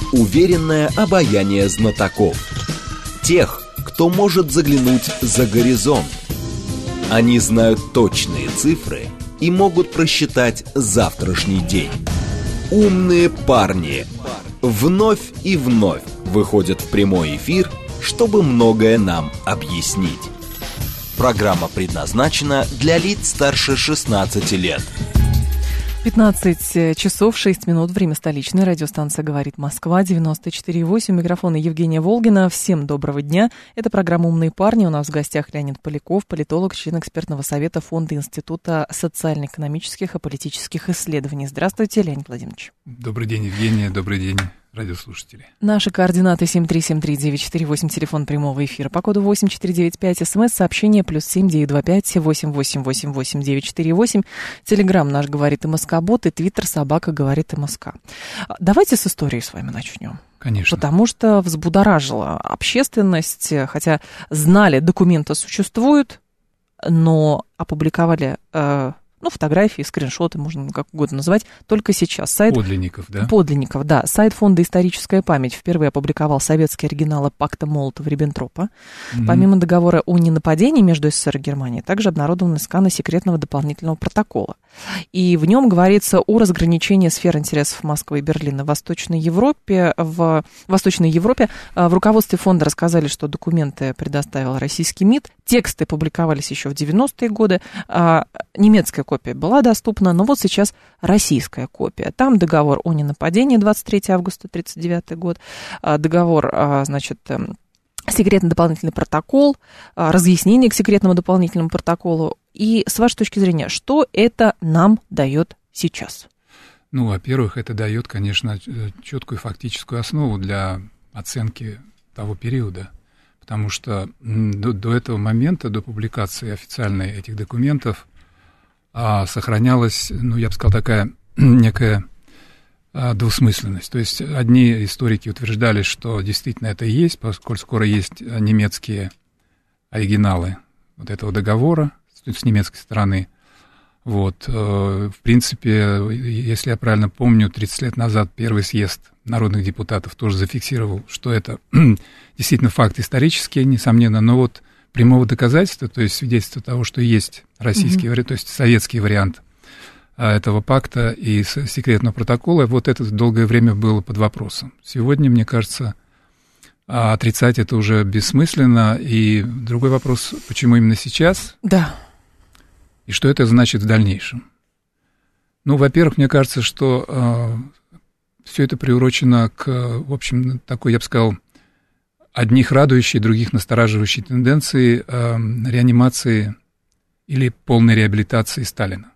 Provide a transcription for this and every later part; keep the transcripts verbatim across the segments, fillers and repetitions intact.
Уверенное обаяние знатоков. Тех, кто может заглянуть за горизонт. Они знают точные цифры и могут просчитать завтрашний день. Умные парни вновь и вновь выходят в прямой эфир, чтобы многое нам объяснить. Программа предназначена для лиц старше шестнадцати лет. пятнадцать часов шесть минут, время столичной, радиостанция «Говорит Москва», девяносто четыре и восемь, микрофон Евгения Волгина. Всем доброго дня. Это программа «Умные парни». У нас в гостях Леонид Поляков, политолог, член экспертного совета Фонда Института социально-экономических и политических исследований. Здравствуйте, Леонид Владимирович. Добрый день, Евгения, добрый день, радиослушатели. Наши координаты семь три семь три девять четыре восемь, телефон прямого эфира по коду восемь четыре девять пять, смс-сообщение плюс семь девять два пять восемь восемь восемь восемь девять четыре восемь, телеграм наш «Говорит МСК-бот» и твиттер собака «Говорит МСК». Давайте с истории с вами начнем. Конечно. Потому что взбудоражила общественность, хотя знали, документы существуют, но опубликовали... Э, Ну, фотографии, скриншоты, можно как угодно называть, только сейчас. Сайт... Подлинников, да? Подлинников, да. Сайт Фонда «Историческая память» впервые опубликовал советские оригиналы пакта Молотова-Риббентропа. Mm-hmm. Помимо договора о ненападении между СССР и Германией, также обнародованы сканы секретного дополнительного протокола. И в нем говорится о разграничении сфер интересов Москвы и Берлина в Восточной Европе. В Восточной Европе в руководстве фонда рассказали, что документы предоставил российский МИД. Тексты публиковались еще в девяностые годы. Немецкая копия была доступна, но вот сейчас российская копия. Там договор о ненападении, двадцать третьего августа тридцать девятый год, договор, значит, секретный дополнительный протокол, разъяснение к секретному дополнительному протоколу. И с вашей точки зрения, что это нам дает сейчас? Ну, во-первых, это дает, конечно, четкую фактическую основу для оценки того периода, потому что до, до этого момента, до публикации официальной этих документов, а, сохранялась, ну, я бы сказал, такая некая а, двусмысленность. То есть одни историки утверждали, что действительно это и есть, поскольку скоро есть немецкие оригиналы вот этого договора с немецкой стороны. Вот. В принципе, если я правильно помню, тридцать лет назад первый съезд народных депутатов тоже зафиксировал, что это действительно факт исторический, несомненно, но вот прямого доказательства, то есть свидетельства того, что есть российский, mm-hmm. то есть советский вариант этого пакта и секретного протокола, вот это долгое время было под вопросом. Сегодня, мне кажется, отрицать это уже бессмысленно. И другой вопрос, почему именно сейчас? Да. И что это значит в дальнейшем? Ну, во-первых, мне кажется, что э, все это приурочено к, в общем, такой, я бы сказал, одних радующей, других настораживающей тенденции э, реанимации или полной реабилитации Сталина.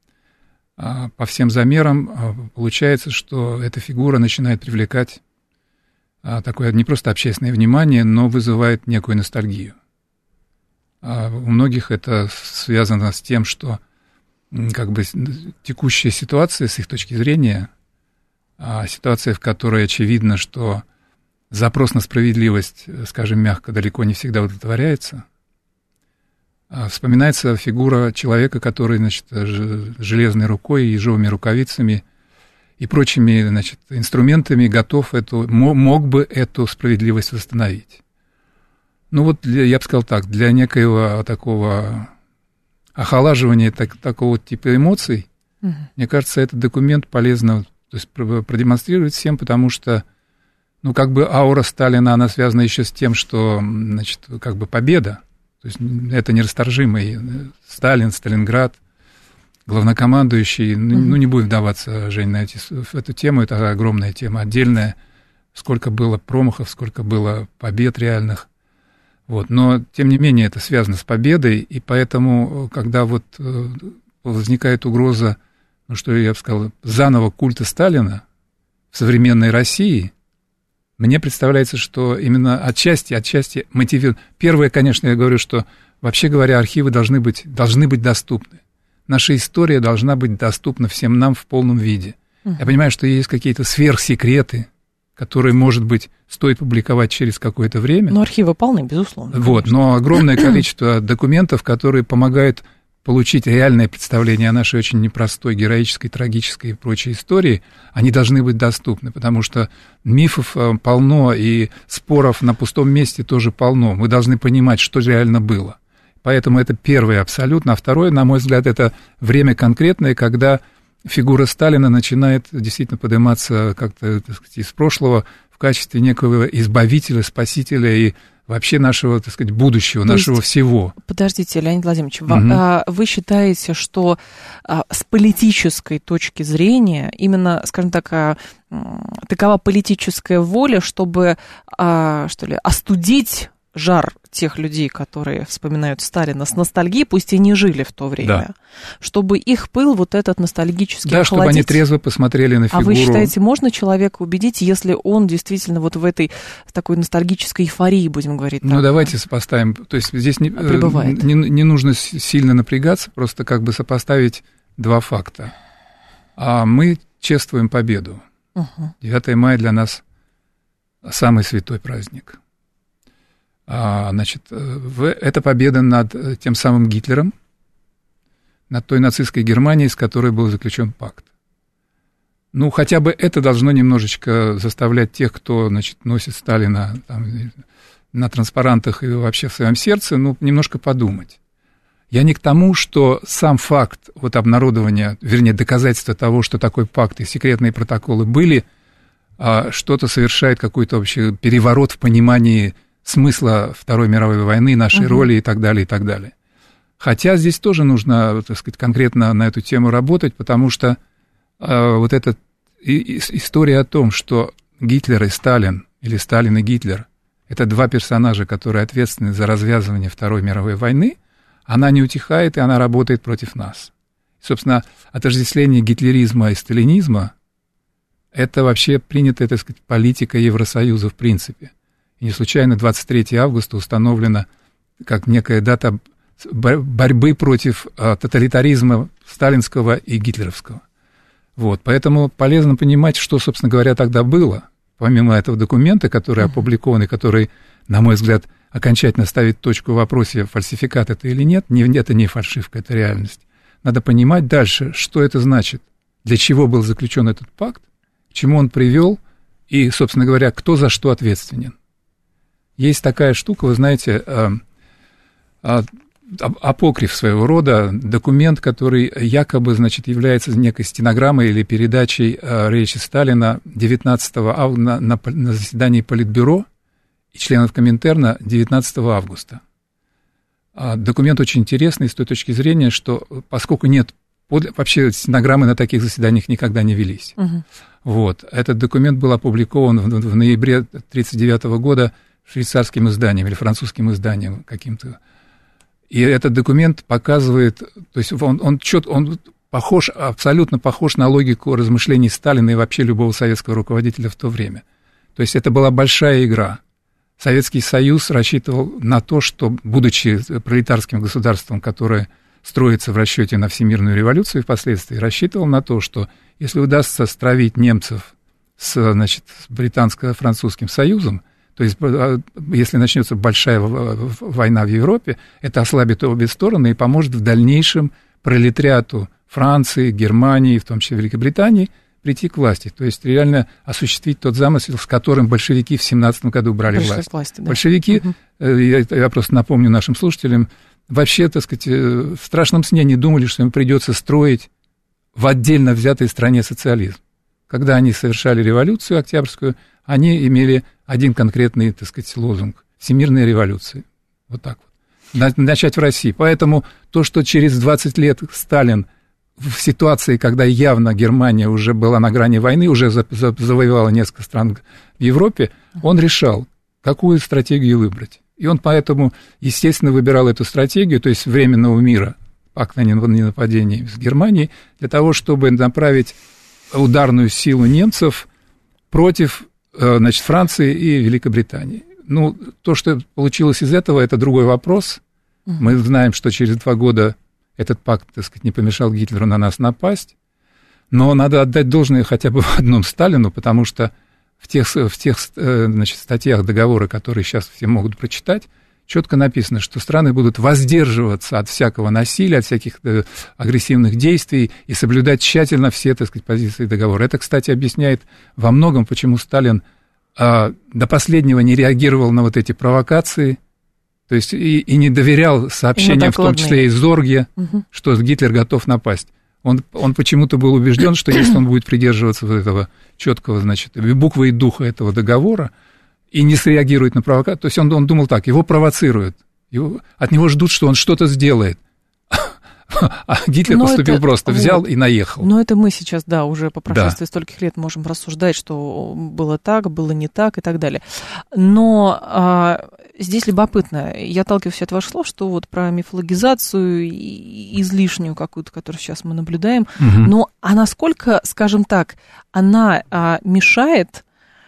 А по всем замерам а, получается, что эта фигура начинает привлекать а, такое не просто общественное внимание, но вызывает некую ностальгию. А у многих это связано с тем, что как бы текущая ситуация, с их точки зрения, а, ситуация, в которой очевидно, что запрос на справедливость, скажем мягко, далеко не всегда удовлетворяется. Вспоминается фигура человека, который, значит, железной рукой, ежовыми рукавицами и прочими, значит, инструментами готов эту, мог бы эту справедливость восстановить. Ну вот, для, я бы сказал так, для некоего такого охолаживания так, такого типа эмоций, угу. Мне кажется, этот документ полезно, то есть, продемонстрировать всем, потому что ну, как бы аура Сталина, она связана еще с тем, что, значит, как бы победа, то есть это нерасторжимый Сталин, Сталинград, главнокомандующий, ну, mm-hmm. ну не будем вдаваться, Жень, на, эти, в эту тему, это огромная тема, отдельная, сколько было промахов, сколько было побед реальных, вот, но, тем не менее, это связано с победой, и поэтому, когда вот возникает угроза, ну, что я бы сказал, заново культа Сталина в современной России, мне представляется, что именно отчасти, отчасти мотивирует. Первое, конечно, я говорю, что, вообще говоря, архивы должны быть, должны быть доступны. Наша история должна быть доступна всем нам в полном виде. Uh-huh. Я понимаю, что есть какие-то сверхсекреты, которые, может быть, стоит публиковать через какое-то время. Но архивы полны, безусловно. Вот, но огромное количество документов, которые помогают получить реальное представление о нашей очень непростой, героической, трагической и прочей истории, они должны быть доступны, потому что мифов полно, и споров на пустом месте тоже полно. Мы должны понимать, что реально было. Поэтому это первое абсолютно. А второе, на мой взгляд, это время конкретное, когда фигура Сталина начинает действительно подниматься как-то, так сказать, из прошлого в качестве некого избавителя, спасителя и вообще нашего, так сказать, будущего, То нашего есть, всего. Подождите, Леонид Владимирович, угу. вы считаете, что с политической точки зрения, именно, скажем так, такова политическая воля, чтобы, что ли, остудить жар тех людей, которые вспоминают Сталина с ностальгией, пусть и не жили в то время, да. чтобы их пыл вот этот ностальгический Да, охладить. чтобы они трезво посмотрели на фигуру. А вы считаете, можно человека убедить, если он действительно вот в этой такой ностальгической эйфории, будем говорить? Ну, так, давайте сопоставим. То есть здесь не, не, не нужно сильно напрягаться, просто как бы сопоставить два факта. А мы чествуем победу. Угу. девятое мая для нас самый святой праздник. А, значит, это победа над тем самым Гитлером, над той нацистской Германией, с которой был заключен пакт. Ну, хотя бы это должно немножечко заставлять тех, кто, значит, носит Сталина там, на транспарантах и вообще в своем сердце, ну, немножко подумать. Я не к тому, что сам факт вот обнародования, вернее, доказательства того, что такой пакт и секретные протоколы были, а, что-то совершает какой-то вообще переворот в понимании смысла Второй мировой войны, нашей uh-huh. роли и так далее, и так далее. Хотя здесь тоже нужно, так сказать, конкретно на эту тему работать, потому что э, вот эта и, и, история о том, что Гитлер и Сталин, или Сталин и Гитлер, это два персонажа, которые ответственны за развязывание Второй мировой войны, она не утихает, и она работает против нас. И, собственно, отождествление гитлеризма и сталинизма – это вообще принятая, так сказать, политика Евросоюза в принципе. И не случайно двадцать третьего августа установлена как некая дата борьбы против тоталитаризма сталинского и гитлеровского. Вот, поэтому полезно понимать, что, собственно говоря, тогда было. Помимо этого документа, который опубликован, и который, на мой взгляд, окончательно ставит точку в вопросе, фальсификат это или нет, не, это не фальшивка, это реальность. Надо понимать дальше, что это значит, для чего был заключен этот пакт, к чему он привел, и, собственно говоря, кто за что ответственен. Есть такая штука, вы знаете, апокриф своего рода, документ, который якобы, значит, является некой стенограммой или передачей речи Сталина девятнадцатого августа на, на, на заседании Политбюро и членов Коминтерна девятнадцатого августа. Документ очень интересный с той точки зрения, что поскольку нет, вообще стенограммы на таких заседаниях никогда не велись. Угу. Вот, этот документ был опубликован в, в ноябре тысяча девятьсот тридцать девятого года швейцарским изданием или французским изданием каким-то. И этот документ показывает, то есть он, он, чет, он похож, абсолютно похож на логику размышлений Сталина и вообще любого советского руководителя в то время. То есть это была большая игра. Советский Союз рассчитывал на то, что, будучи пролетарским государством, которое строится в расчете на всемирную революцию впоследствии, рассчитывал на то, что если удастся стравить немцев с, значит, с британско-французским союзом, то есть, если начнется большая война в Европе, это ослабит обе стороны и поможет в дальнейшем пролетариату Франции, Германии, в том числе Великобритании, прийти к власти. То есть, реально осуществить тот замысел, с которым большевики в семнадцатом году брали Пришли власть. власть да. Большевики, угу. я, я просто напомню нашим слушателям, вообще, так сказать, в страшном сне не думали, что им придется строить в отдельно взятой стране социализм. Когда они совершали революцию октябрьскую, они имели один конкретный, так сказать, лозунг – всемирная революция. Вот так вот. Начать в России. Поэтому то, что через двадцать лет Сталин в ситуации, когда явно Германия уже была на грани войны, уже завоевала несколько стран в Европе, он решал, какую стратегию выбрать. И он поэтому, естественно, выбирал эту стратегию, то есть временного мира, пакт о ненападении с Германией, для того, чтобы направить ударную силу немцев против, значит, Франции и Великобритании. Ну, то, что получилось из этого, это другой вопрос. Мы знаем, что через два года этот пакт, так сказать, не помешал Гитлеру на нас напасть. Но надо отдать должное хотя бы в одном Сталину, потому что в тех, в тех, значит, статьях договора, которые сейчас все могут прочитать, четко написано, что страны будут воздерживаться от всякого насилия, от всяких э, агрессивных действий и соблюдать тщательно все, так сказать, позиции договора. Это, кстати, объясняет во многом, почему Сталин э, до последнего не реагировал на вот эти провокации, то есть и, и не доверял сообщениям, в том числе из Зорге, угу. что Гитлер готов напасть. Он, он почему-то был убежден, что если он будет придерживаться вот этого четкого, значит, буквы и духа этого договора и не среагирует на провокацию, то есть он, он думал так, его провоцируют, его, от него ждут, что он что-то сделает. А Гитлер но поступил это, просто, взял вот, и наехал. Но это мы сейчас, да, уже по прошествии да. стольких лет можем рассуждать, что было так, было не так и так далее. Но а, здесь любопытно, я отталкиваюсь от ваших слов, что вот про мифологизацию и излишнюю какую-то, которую сейчас мы наблюдаем, угу. но а насколько, скажем так, она а, мешает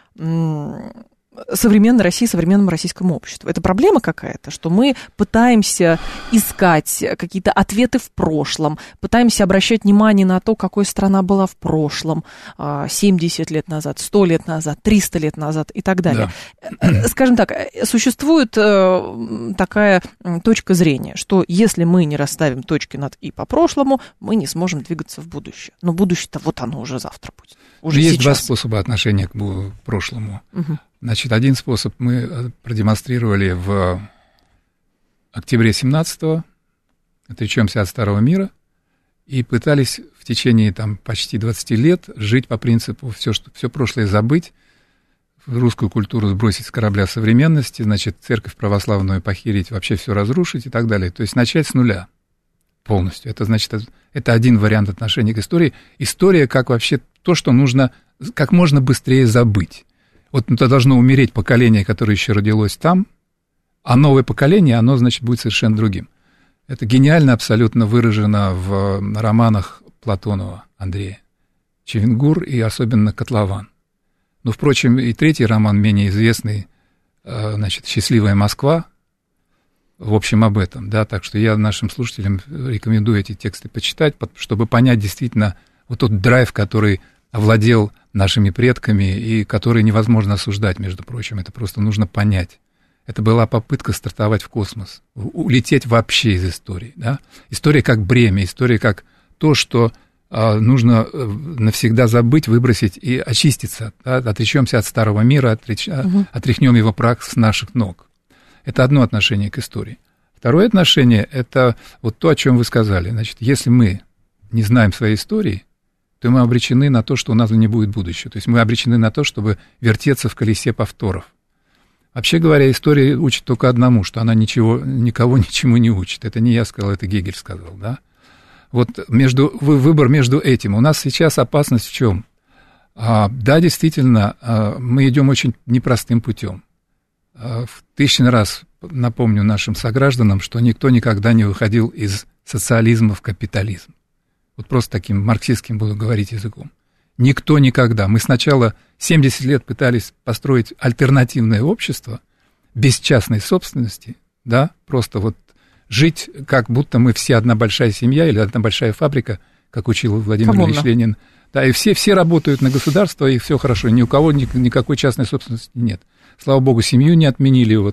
м- современной России, современному российскому обществу. Это проблема какая-то, что мы пытаемся искать какие-то ответы в прошлом, пытаемся обращать внимание на то, какой страна была в прошлом, семьдесят лет назад, сто лет назад, триста лет назад и так далее. Да. Скажем так, существует такая точка зрения, что если мы не расставим точки над «и» по прошлому, мы не сможем двигаться в будущее. Но будущее-то вот оно уже завтра будет. Уже Есть сейчас. Два способа отношения к прошлому. Угу. Значит, один способ мы продемонстрировали в октябре семнадцатого, отречемся от старого мира, и пытались в течение там, почти двадцати лет жить по принципу все, что, все прошлое забыть, русскую культуру сбросить с корабля современности, значит, церковь православную похерить, вообще все разрушить и так далее. То есть начать с нуля полностью. Это значит, это один вариант отношения к истории. История как вообще то, что нужно как можно быстрее забыть. Вот это должно умереть поколение, которое еще родилось там, а новое поколение, оно, значит, будет совершенно другим. Это гениально абсолютно выражено в романах Платонова Андрея. Чевенгур и особенно Котлован. Ну, впрочем, и третий роман, менее известный, значит, «Счастливая Москва», в общем, об этом, да, так что я нашим слушателям рекомендую эти тексты почитать, чтобы понять действительно вот тот драйв, который овладел нашими предками и который невозможно осуждать, между прочим, это просто нужно понять. Это была попытка стартовать в космос, улететь вообще из истории, да. История как бремя, история как то, что а, нужно навсегда забыть, выбросить и очиститься, да? Отречемся от старого мира, отреч... угу. отряхнем его прах с наших ног. Это одно отношение к истории. Второе отношение – это вот то, о чем вы сказали. Значит, если мы не знаем своей истории, то мы обречены на то, что у нас не будет будущего. То есть мы обречены на то, чтобы вертеться в колесе повторов. Вообще говоря, история учит только одному, что она ничего, никого ничему не учит. Это не я сказал, это Гегель сказал, да? Вот между, выбор между этим. У нас сейчас опасность в чем? А, да, действительно, а, мы идем очень непростым путем. А, в тысячный раз напомню нашим согражданам, что никто никогда не выходил из социализма в капитализм. Вот просто таким марксистским буду говорить языком. Никто никогда. Мы сначала семьдесят лет пытались построить альтернативное общество без частной собственности, да, просто вот жить, как будто мы все одна большая семья или одна большая фабрика, как учил Владимир Коммуна. Ильич Ленин. Да, и все, все работают на государство, и все хорошо, ни у кого ни, никакой частной собственности нет. Слава богу, семью не отменили, вот.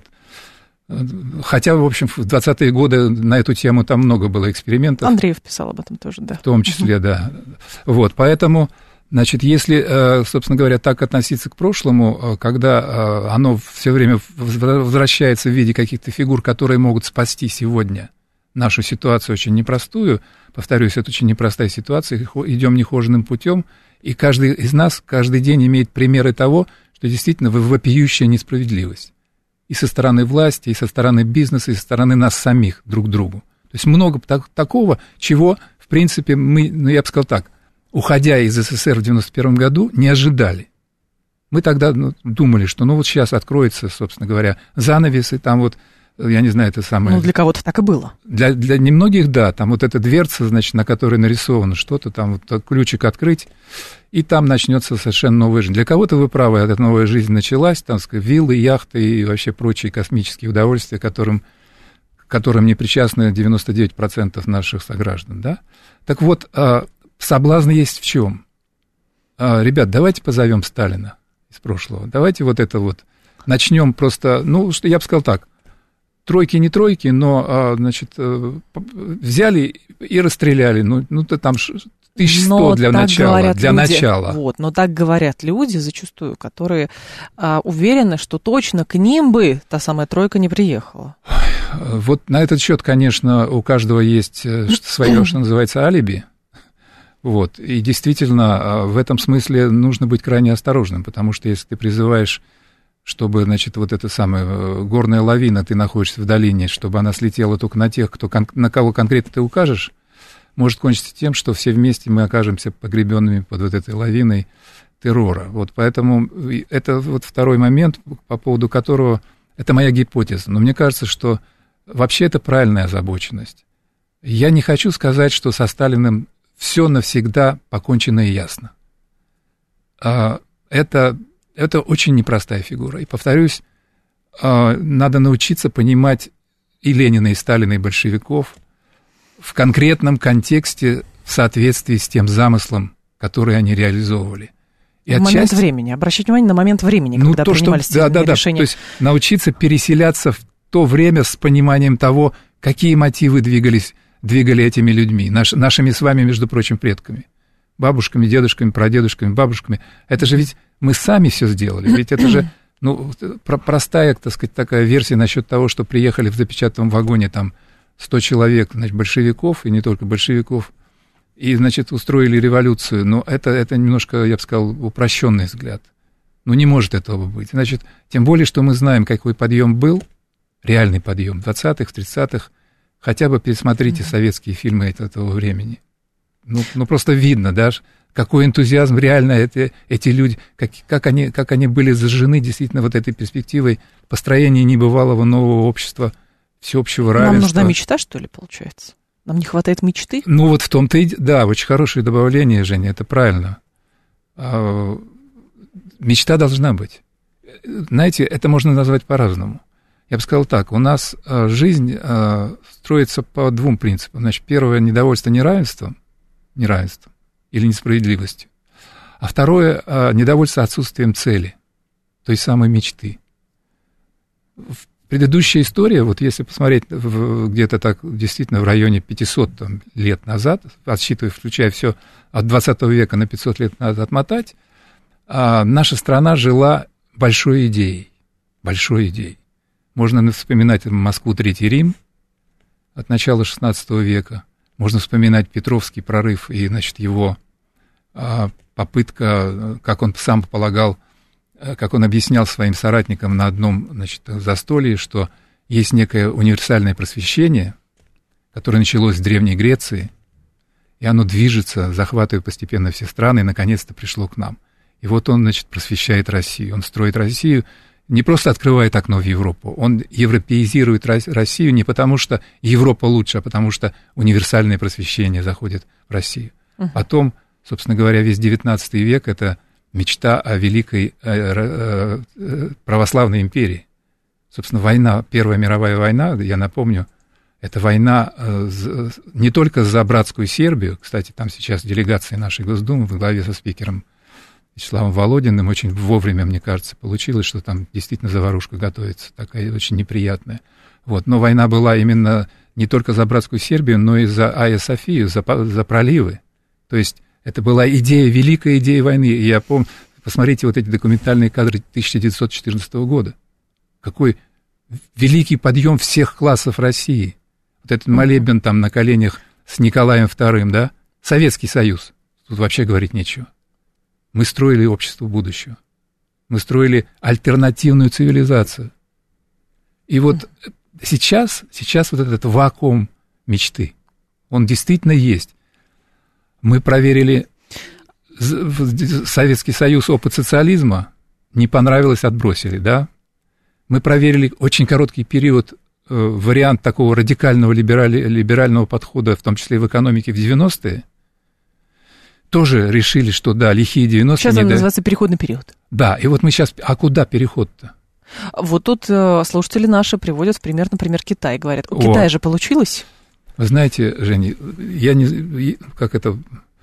Хотя, в общем, в двадцатые годы на эту тему там много было экспериментов. Андреев писал об этом тоже, да. В том числе, uh-huh. да. Вот, поэтому, значит, если, собственно говоря, так относиться к прошлому, когда оно все время возвращается в виде каких-то фигур, которые могут спасти сегодня нашу ситуацию очень непростую, повторюсь, это очень непростая ситуация, идем нехоженным путем, и каждый из нас каждый день имеет примеры того, что действительно вопиющая несправедливость. И со стороны власти, и со стороны бизнеса, и со стороны нас самих друг к другу. То есть много так, такого, чего, в принципе, мы, ну, я бы сказал так, уходя из СССР в девяносто первом году, не ожидали. Мы тогда ну, думали, что ну вот сейчас откроется, собственно говоря, занавес, и там вот, я не знаю, это самое... Ну, для кого-то так и было. Для, для немногих, да, там вот эта дверца, значит, на которой нарисовано что-то, там вот ключик открыть, и там начнется совершенно новая жизнь. Для кого-то, вы правы, эта новая жизнь началась, там, сказать, виллы, яхты и вообще прочие космические удовольствия, которым, которым не причастны девяносто девять процентов наших сограждан, да. Так вот, соблазн есть в чем? Ребят, давайте позовем Сталина из прошлого, давайте вот это вот начнем просто, ну, что я бы сказал так, тройки не тройки, но, значит, взяли и расстреляли. Ну, ну то там тысяча сто для начала. Для люди, начала. Вот, но так говорят люди зачастую, которые а, уверены, что точно к ним бы та самая тройка не приехала. Вот на этот счет, конечно, у каждого есть свое, что называется, алиби. Вот. И действительно, в этом смысле нужно быть крайне осторожным, потому что если ты призываешь, чтобы, значит, вот эта самая горная лавина, ты находишься в долине, чтобы она слетела только на тех, кто, на кого конкретно ты укажешь, может кончиться тем, что все вместе мы окажемся погребенными под вот этой лавиной террора. Вот поэтому это вот второй момент, по поводу которого, это моя гипотеза, но мне кажется, что вообще это правильная озабоченность. Я не хочу сказать, что со Сталиным все навсегда покончено и ясно. Это, это очень непростая фигура. И, повторюсь, надо научиться понимать и Ленина, и Сталина, и большевиков в конкретном контексте в соответствии с тем замыслом, который они реализовывали. И в отчасти, момент времени. Обращать внимание на момент времени, ну, когда то, принимались что, да, да, да, решения. То есть научиться переселяться в то время с пониманием того, какие мотивы двигались, двигали этими людьми, наш, нашими с вами, между прочим, предками. Бабушками, дедушками, прадедушками, бабушками. Это же ведь мы сами все сделали. Ведь это же, ну, простая, так сказать, такая версия насчет того, что приехали в запечатанном вагоне там сто человек, значит, большевиков, и не только большевиков, и, значит, устроили революцию. Но это, это немножко, я бы сказал, упрощенный взгляд. Ну, не может этого быть. Значит, тем более, что мы знаем, какой подъем был, реальный подъем в двадцатых, в тридцатых. Хотя бы пересмотрите mm-hmm. советские фильмы этого времени. Ну, ну просто видно, да, какой энтузиазм реально это, эти люди, как, как, они, как они были зажжены действительно вот этой перспективой построения небывалого нового общества, всеобщего равенства. Нам нужна мечта, что ли, получается? Нам не хватает мечты? Ну, вот в том-то и... Да, очень хорошее добавление, Женя, это правильно. Мечта должна быть. Знаете, это можно назвать по-разному. Я бы сказал так, у нас жизнь строится по двум принципам. Значит, первое — недовольство неравенством, неравенством или несправедливостью. А второе — недовольство отсутствием цели, той самой мечты. Предыдущая история, вот если посмотреть где-то так действительно в районе пятьсот там, лет назад, отсчитывая, включая все от двадцатого века на пятьсот лет назад отмотать, наша страна жила большой идеей, большой идеей. Можно вспоминать Москву, Третий Рим от начала шестнадцатого века, можно вспоминать Петровский прорыв и, значит, его попытка, как он сам полагал, как он объяснял своим соратникам на одном, значит, застолье, что есть некое универсальное просвещение, которое началось в Древней Греции, и оно движется, захватывая постепенно все страны, и наконец-то пришло к нам. И вот он, значит, просвещает Россию, он строит Россию, не просто открывает окно в Европу, он европеизирует Россию не потому, что Европа лучше, а потому что универсальное просвещение заходит в Россию. Uh-huh. Потом, собственно говоря, весь девятнадцатый век — это мечта о великой э, э, православной империи. Собственно, война, Первая мировая война, я напомню, это война э, не только за братскую Сербию, кстати, там сейчас делегация нашей Госдумы во главе со спикером Вячеславом Володиным, очень вовремя, мне кажется, получилось, что там действительно заварушка готовится, такая очень неприятная. Вот. Но война была именно не только за братскую Сербию, но и за Айя Софию, за, за проливы. То есть это была идея, великая идея войны. И я помню, посмотрите вот эти документальные кадры тысяча девятьсот четырнадцатого года. Какой великий подъем всех классов России. Вот этот молебен там на коленях с Николаем вторым, да? Советский Союз. Тут вообще говорить нечего. Мы строили общество будущего. Мы строили альтернативную цивилизацию. И вот сейчас, сейчас вот этот вакуум мечты, он действительно есть. Мы проверили Советский Союз, опыт социализма, не понравилось, отбросили, да? Мы проверили очень короткий период, э, вариант такого радикального либерали, либерального подхода, в том числе в экономике, в девяностые, тоже решили, что да, лихие девяностые... Сейчас он до... называется переходный период. Да, и вот мы сейчас... А куда переход-то? Вот тут э, слушатели наши приводят в пример, например, Китай. Говорят, у О. Китая же получилось... Вы знаете, Женя, я не... Как это...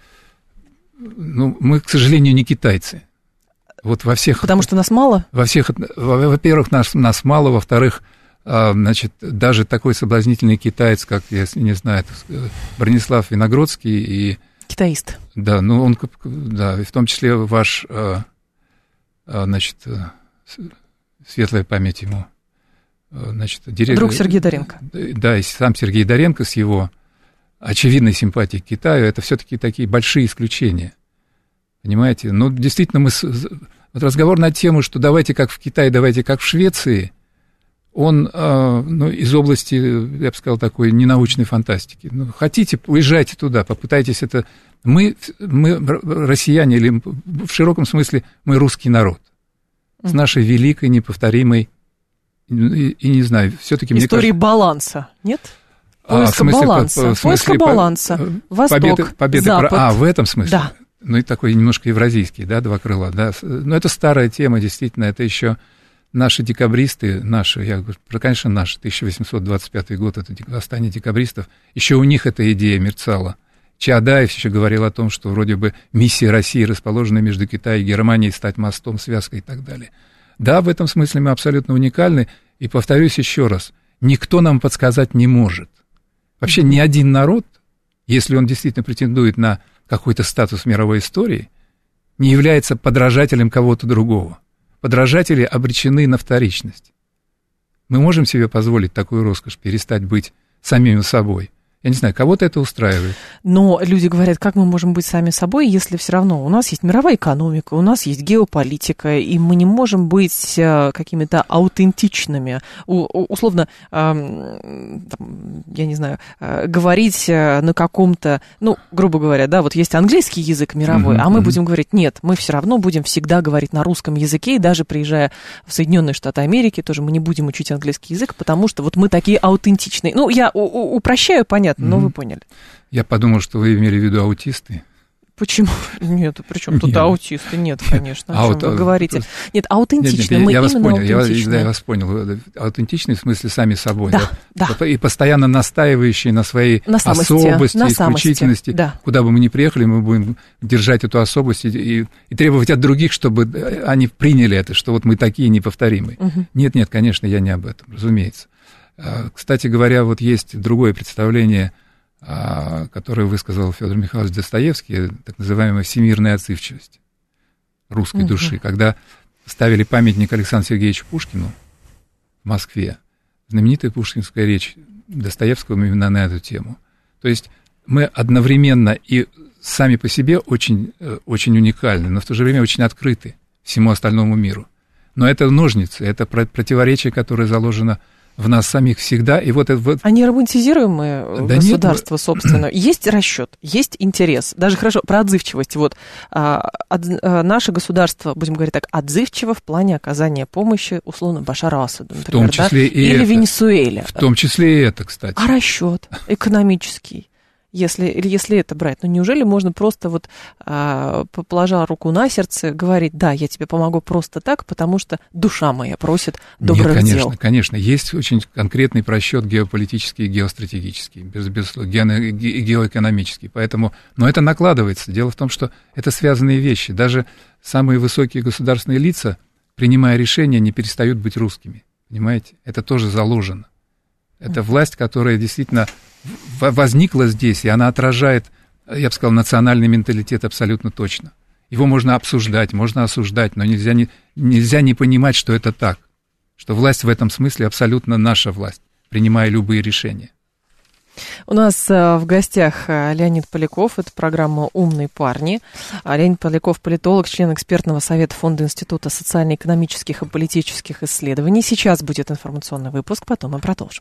Ну, мы, к сожалению, не китайцы. Вот во всех... Потому что нас мало? Во всех... Во-первых, нас, нас мало, во-вторых, значит, даже такой соблазнительный китаец, как, если не знаю, Бронислав Виногродский и... Китаист. Да, ну он, да, и в том числе ваш, значит, светлая память ему, значит, директор... Друг Сергей Доренко. Да, и сам Сергей Доренко с его очевидной симпатией к Китаю, это все-таки такие большие исключения, понимаете? Ну, действительно, мы... Вот разговор на тему, что давайте как в Китае, давайте как в Швеции, он, ну, из области, я бы сказал, такой ненаучной фантастики. Ну, хотите, уезжайте туда, попытайтесь это... Мы, мы, россияне, или в широком смысле, мы русский народ. С нашей великой, неповторимой, и, и не знаю, все-таки мне Истории кажется... баланса, нет? А, Поиска баланса, поиска баланса. Восток, победы, победы, Запад. А, в этом смысле? Да. Ну, и такой немножко евразийский, да, два крыла, да. Но это старая тема, действительно, это еще... Наши декабристы, наши, я говорю, конечно, наши, тысяча восемьсот двадцать пятый год, это восстание декабристов, еще у них эта идея мерцала. Чаадаев еще говорил о том, что вроде бы миссия России, расположенная между Китаем и Германией, стать мостом, связкой и так далее. Да, в этом смысле мы абсолютно уникальны, и повторюсь еще раз, никто нам подсказать не может. Вообще ни один народ, если он действительно претендует на какой-то статус в мировой истории, не является подражателем кого-то другого. Подражатели обречены на вторичность. Мы можем себе позволить такую роскошь, перестать быть самими собой? Я не знаю, кого-то это устраивает. Но люди говорят, как мы можем быть сами собой, если все равно у нас есть мировая экономика, у нас есть геополитика, и мы не можем быть какими-то аутентичными. У, условно, э, я не знаю, э, говорить на каком-то, ну, грубо говоря, да, вот есть английский язык мировой, mm-hmm, а мы mm-hmm. будем говорить, нет, мы все равно будем всегда говорить на русском языке, и даже приезжая в Соединенные Штаты Америки, тоже мы не будем учить английский язык, потому что вот мы такие аутентичные. Ну, я у- у- упрощаю, понятно. Ну, вы поняли. Я подумал, что вы имели в виду аутисты. Почему? Нет, при чем тут нет. аутисты? Нет, конечно, о а чем вот, вы говорите. Нет, аутентичны, нет, нет, мы я именно вас понял, аутентичны. Я, я вас понял. Аутентичны в смысле сами собой. Да, да. да. И постоянно настаивающие на своей на самости, особости, на исключительности. Да. Куда бы мы ни приехали, мы будем держать эту особость и, и, и требовать от других, чтобы они приняли это, что вот мы такие неповторимые. Угу. Нет, нет, конечно, я не об этом, разумеется. Кстати говоря, вот есть другое представление, которое высказал Федор Михайлович Достоевский, так называемая всемирная отзывчивость русской угу. души, когда ставили памятник Александру Сергеевичу Пушкину в Москве, знаменитая пушкинская речь Достоевского именно на эту тему. То есть мы одновременно и сами по себе очень, очень уникальны, но в то же время очень открыты всему остальному миру. Но это ножницы, это противоречие, которое заложено в нас самих всегда. И вот, вот... Они романтизируемые да государства, нет, собственно. Есть расчет, есть интерес. Даже хорошо, про отзывчивость. Вот, а, от, а, наше государство, будем говорить так, отзывчиво в плане оказания помощи, условно, Башару Асаду, например, в том числе да? и или это. Венесуэле. В том числе и это, кстати. А расчет экономический? Если, если это брать, ну неужели можно просто вот, а, положа руку на сердце, говорить, да, я тебе помогу просто так, потому что душа моя просит добрых Нет, конечно, дел? конечно, есть очень конкретный просчет геополитический и геостратегический, без, без, ге, ге, геоэкономический, поэтому, но это накладывается. Дело в том, что это связанные вещи. Даже самые высокие государственные лица, принимая решения, не перестают быть русскими, понимаете? Это тоже заложено. Это власть, которая действительно возникла здесь, и она отражает, я бы сказал, национальный менталитет абсолютно точно. Его можно обсуждать, можно осуждать, но нельзя не, нельзя не понимать, что это так, что власть в этом смысле абсолютно наша власть, принимая любые решения. У нас в гостях Леонид Поляков, это программа «Умные парни». Леонид Поляков, политолог, член экспертного совета Фонда Института социально-экономических и политических исследований. Сейчас будет информационный выпуск, потом мы продолжим.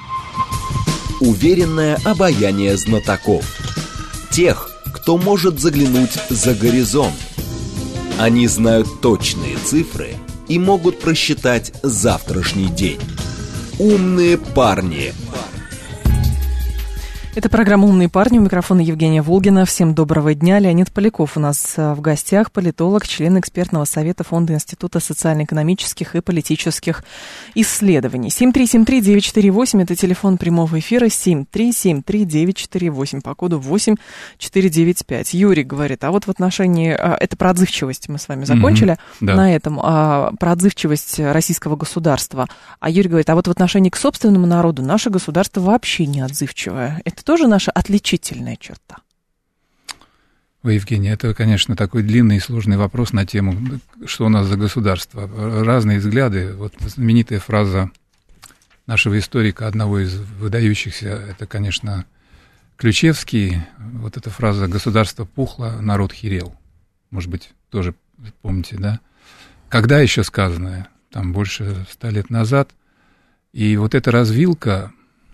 Уверенное обаяние знатоков. Тех, кто может заглянуть за горизонт. Они знают точные цифры и могут просчитать завтрашний день. Умные парни. Это программа «Умные парни». У микрофона Евгения Волгина. Всем доброго дня. Леонид Поляков у нас в гостях, политолог, член экспертного совета Фонда Института социально-экономических и политических исследований. семь три семь три девять четыре восемь – это телефон прямого эфира. семь три семь три девять четыре восемь по коду восемь четыре девять пять. Юрий говорит, а вот в отношении... Это про отзывчивость мы с вами закончили mm-hmm, да. на этом. А, про отзывчивость российского государства. А Юрий говорит, а вот в отношении к собственному народу наше государство вообще не отзывчивое. Это тоже наша отличительная черта? Ой, Евгений, это, конечно, такой длинный и сложный вопрос на тему, что у нас за государство. Разные взгляды. Вот знаменитая фраза нашего историка, одного из выдающихся, это, конечно, Ключевский. Вот эта фраза «государство пухло, народ херел». Может быть, тоже помните, да? Когда еще сказанное? Там больше ста лет назад. И вот эта развилка...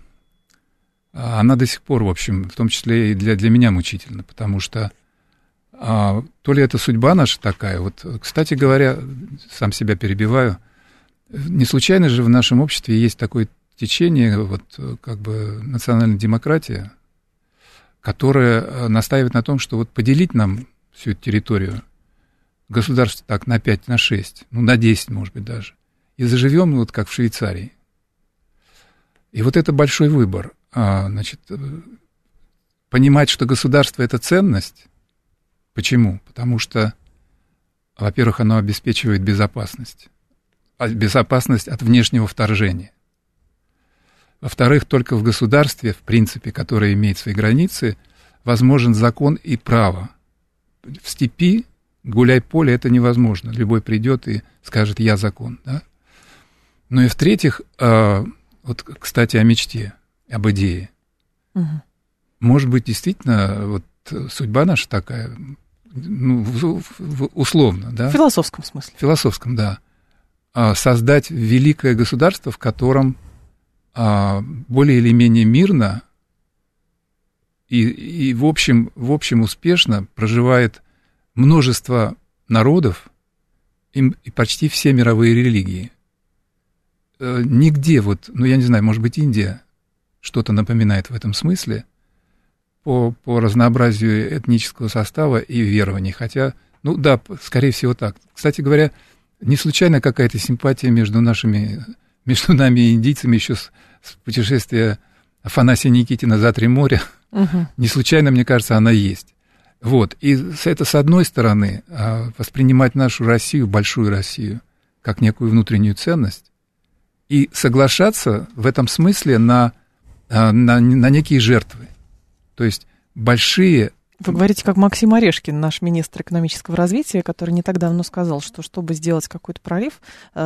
она до сих пор, в общем, в том числе и для, для меня мучительна, потому что а, то ли это судьба наша такая, вот, кстати говоря, сам себя перебиваю, не случайно же в нашем обществе есть такое течение, вот, как бы национальная демократия, которая настаивает на том, что вот поделить нам всю эту территорию, государство так на пять, на шесть, ну, на десять, может быть, даже, и заживем вот как в Швейцарии. И вот это большой выбор. Значит, понимать, что государство – это ценность. Почему? Потому что, во-первых, оно обеспечивает безопасность. Безопасность от внешнего вторжения. Во-вторых, только в государстве, в принципе, которое имеет свои границы, возможен закон и право. В степи, гуляй-поле, это невозможно. Любой придет и скажет «я закон». Да? Ну и в-третьих, вот, кстати, о мечте. Об идее. Угу. Может быть, действительно, вот судьба наша такая, ну, в, в, условно, да? В философском смысле. В философском, да. Создать великое государство, в котором а, более или менее мирно и, и в, общем, в общем успешно проживает множество народов и, и почти все мировые религии. Нигде, вот, ну, я не знаю, может быть, Индия что-то напоминает в этом смысле по, по разнообразию этнического состава и верований. Хотя, ну да, скорее всего так. Кстати говоря, не случайно какая-то симпатия между нашими, между нами и индийцами еще с, с путешествия Афанасия Никитина «За три моря». Угу. Не случайно, мне кажется, она есть. Вот. И это, с одной стороны, воспринимать нашу Россию, большую Россию, как некую внутреннюю ценность, и соглашаться в этом смысле на... На, на некие жертвы. То есть большие... Вы говорите, как Максим Орешкин, наш министр экономического развития, который не так давно сказал, что чтобы сделать какой-то прорыв,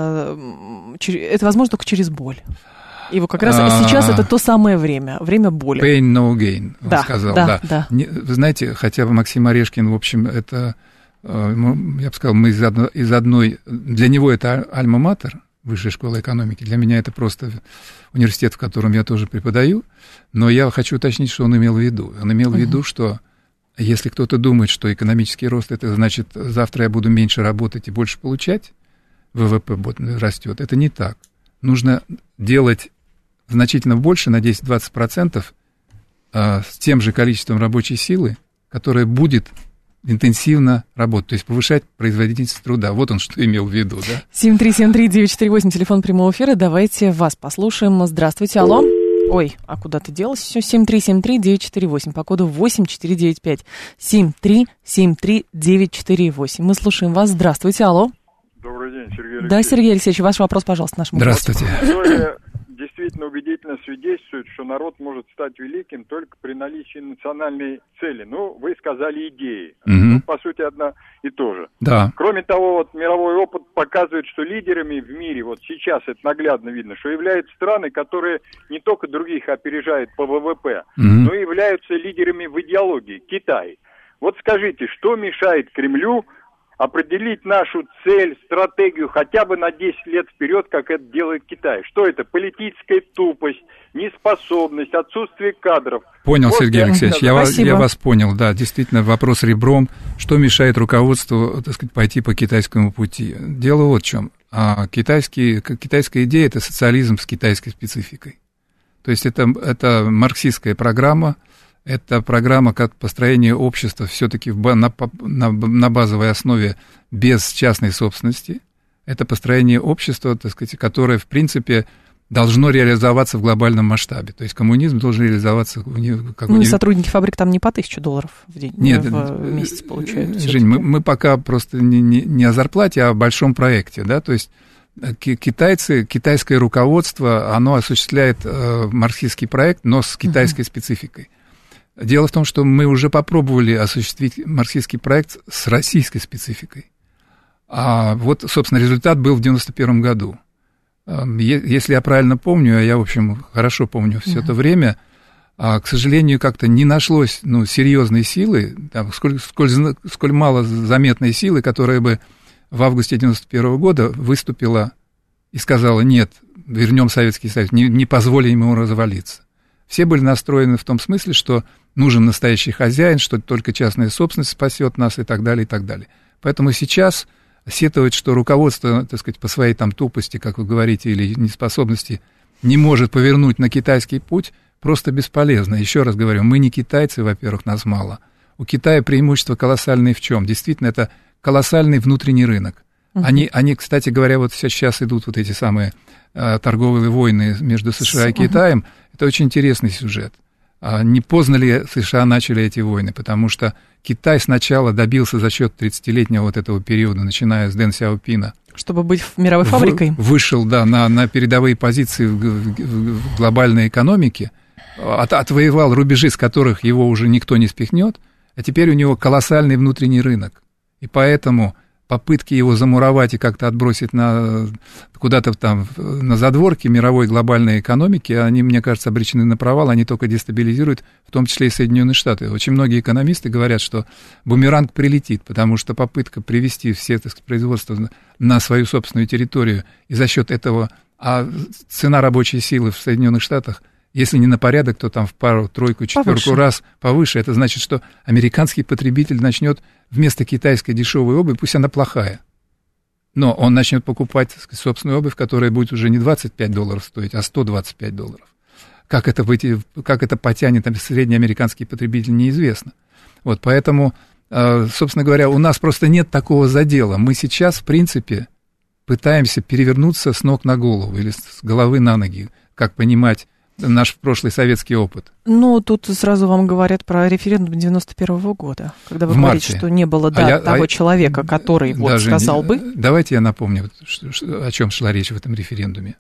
э, это возможно только через боль. И вот как раз а, сейчас это то самое время, время боли. Pain no gain, он да, сказал. Да, да. Да. Не, вы знаете, хотя бы Максим Орешкин, в общем, это, я бы сказал, мы из одной, из одной... Для него это альма-матер, Высшая школа экономики. Для меня это просто университет, в котором я тоже преподаю. Но я хочу уточнить, что он имел в виду. Он имел в виду, что если кто-то думает, что экономический рост, это значит, завтра я буду меньше работать и больше получать, ВВП растет. Это не так. Нужно делать значительно больше, на десять-двадцать процентов, с тем же количеством рабочей силы, которая будет интенсивно работать, то есть повышать производительность труда. Вот он что имел в виду, да? семь три семь три девять четыре восемь, телефон прямого эфира. Давайте вас послушаем. Здравствуйте, алло. Ой, а куда ты делась? Все, семь три семь три девять четыре восемь, по коду восемь четыре девять пять. семь три семь три девять четыре восемь. Мы слушаем вас. Здравствуйте, алло. Добрый день, Сергей Алексеевич. Да, Сергей Алексеевич, ваш вопрос, пожалуйста, нашему гостю. Здравствуйте. Действительно убедительно свидетельствует, что народ может стать великим только при наличии национальной цели. Ну, вы сказали идеи. Угу. Ну, по сути, одна и то же. Да. Кроме того, вот мировой опыт показывает, что лидерами в мире, вот сейчас это наглядно видно, что являются страны, которые не только других опережают по ВВП, угу. но и являются лидерами в идеологии. Китай. Вот скажите, что мешает Кремлю определить нашу цель, стратегию хотя бы на десять лет вперед, как это делает Китай? Что это? Политическая тупость, неспособность, отсутствие кадров. Понял, вот Сергей Алексеевич, я вас, я вас понял, да, действительно, вопрос ребром. Что мешает руководству, так сказать, пойти по китайскому пути? Дело вот в чем. А китайский, китайская идея – это социализм с китайской спецификой. То То есть это, это марксистская программа, это программа как построение общества все-таки на, на, на базовой основе без частной собственности. Это построение общества, так сказать, которое, в принципе, должно реализоваться в глобальном масштабе. То есть коммунизм должен реализоваться... Как ну, и сотрудники фабрик там не по тысяче долларов в день, Нет, в месяц получают. Жень, мы, мы пока просто не, не, не о зарплате, а о большом проекте, да, то есть китайцы, китайское руководство, оно осуществляет э, марксистский проект, но с китайской uh-huh. спецификой. Дело в том, что мы уже попробовали осуществить марксистский проект с российской спецификой. А вот, собственно, результат был в девяносто первом году. Если я правильно помню, а я, в общем, хорошо помню все uh-huh. это время, к сожалению, как-то не нашлось ну, серьезной силы, там, сколь, сколь, сколь мало заметной силы, которая бы в августе девяносто первого года выступила и сказала: нет, вернем Советский Союз, не, не позволим ему развалиться. Все были настроены в том смысле, что нужен настоящий хозяин, что только частная собственность спасет нас и так далее, и так далее. Поэтому сейчас сетовать, что руководство, так сказать, по своей там тупости, как вы говорите, или неспособности не может повернуть на китайский путь, просто бесполезно. Еще раз говорю, мы не китайцы, во-первых, нас мало. У Китая преимущество колоссальное в чем? Действительно, это колоссальный внутренний рынок. Uh-huh. Они, они, кстати говоря, вот сейчас идут вот эти самые э, торговые войны между США и Китаем. Uh-huh. Это очень интересный сюжет. А не поздно ли США начали эти войны? Потому что Китай сначала добился за счет тридцатилетнего вот этого периода, начиная с Дэн Сяопина. Чтобы быть мировой фабрикой. В, вышел, да, на, на передовые позиции в, в, в глобальной экономике, от, отвоевал рубежи, с которых его уже никто не спихнет, а теперь у него колоссальный внутренний рынок. И поэтому попытки его замуровать и как-то отбросить на, куда-то там на задворки мировой глобальной экономики, они, мне кажется, обречены на провал, они только дестабилизируют, в том числе и Соединенные Штаты. Очень многие экономисты говорят, что бумеранг прилетит, потому что попытка привести все, так сказать, производства на свою собственную территорию, и за счет этого, а цена рабочей силы в Соединенных Штатах, если не на порядок, то там в пару, тройку, четверку повыше. раз повыше. Это значит, что американский потребитель начнет вместо китайской дешевой обуви, пусть она плохая, но он начнет покупать, так сказать, собственную обувь, которая будет уже не двадцать пять долларов стоить, а сто двадцать пять долларов. Как это, выйти, как это потянет там, средний американский потребитель, неизвестно. Вот, поэтому, собственно говоря, у нас просто нет такого задела. Мы сейчас, в принципе, пытаемся перевернуться с ног на голову или с головы на ноги, как понимать наш прошлый советский опыт. Ну, тут сразу вам говорят про референдум девяносто первого года, когда вы в говорите, марте. Что не было да, а я, того а, человека, который вот, даже сказал не, бы. Давайте я напомню, что, что, о чем шла речь в этом референдуме.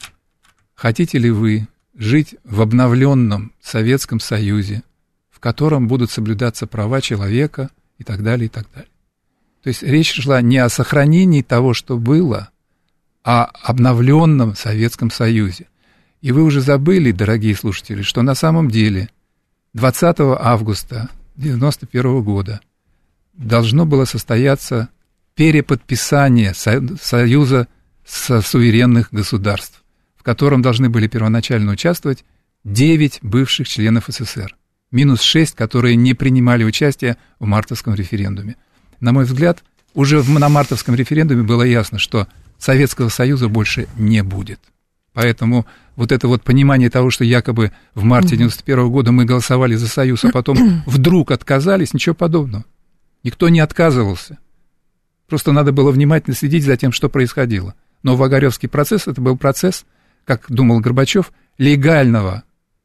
Хотите ли вы жить в обновленном Советском Союзе, в котором будут соблюдаться права человека и так далее, и так далее? То есть речь шла не о сохранении того, что было, а о обновленном Советском Союзе. И вы уже забыли, дорогие слушатели, что на самом деле двадцатого августа девяносто первого года должно было состояться переподписание Союза суверенных государств, в котором должны были первоначально участвовать девять бывших членов СССР, минус шесть, которые не принимали участие в мартовском референдуме. На мой взгляд, уже на мартовском референдуме было ясно, что Советского Союза больше не будет. Поэтому вот это вот понимание того, что якобы в марте девяносто первого года мы голосовали за Союз, а потом вдруг отказались, ничего подобного. Никто не отказывался. Просто надо было внимательно следить за тем, что происходило. Но Вагаревский процесс, это был процесс, как думал Горбачев, легального,